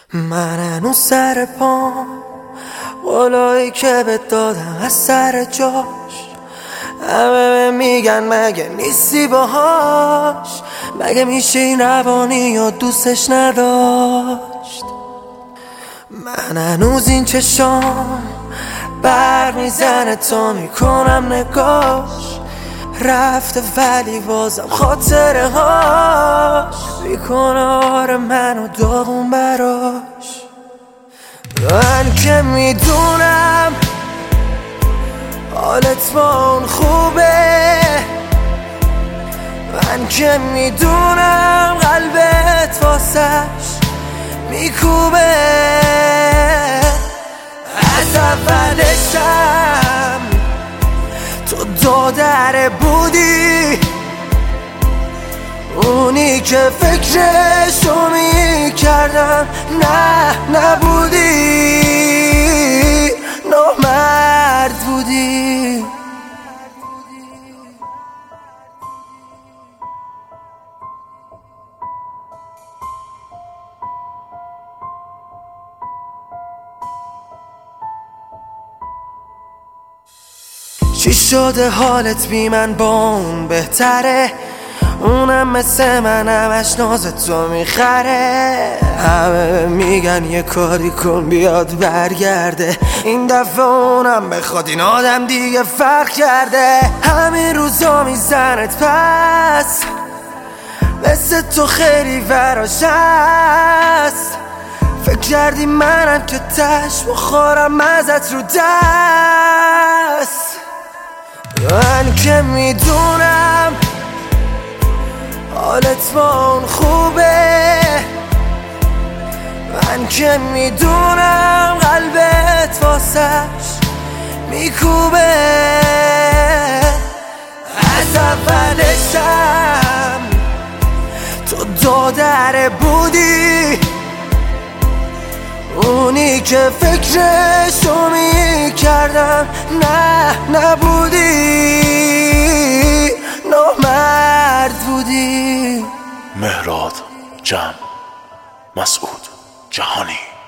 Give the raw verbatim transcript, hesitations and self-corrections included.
من هنوز سر پام، قولایی که بهت دادم از سر جاش. همه میگن مگه نیستی باهاش، مگه میشه این روانی یا دوستش نداشت. من هنوز این چشام بر میزنه تا میکنم نگاش، رفته ولی بازم خاطره هاش میکنه آره منو داغون براش. من که میدونم حالت با اون خوبه، من که میدونم قلبت واسش میکوبه. از اولشم تو دادره بودی، اونی که فکرشو میکردم نه نبودی، نامرد بودی. چی شده حالت بی من با اون بهتره؟ اونم مثل من همش ناز تو میخره. همه میگن یه کاری کن بیاد برگرده، این دفعه اونم بخواد این آدم دیگه فرق کرده. همین روزا میزنت پس، مثل تو خیلی براش هست. فکر کردی منم که تش بخورم ازت رو دست. من که میدونم حالت با اون خوبه، من که میدونم قلبت واسش میکوبه. از اولشم تو دادره بودی، اونی که فکرشو میکردم نه نبودی، نامرد بودی. مهراد جمع، مسعود جهانی.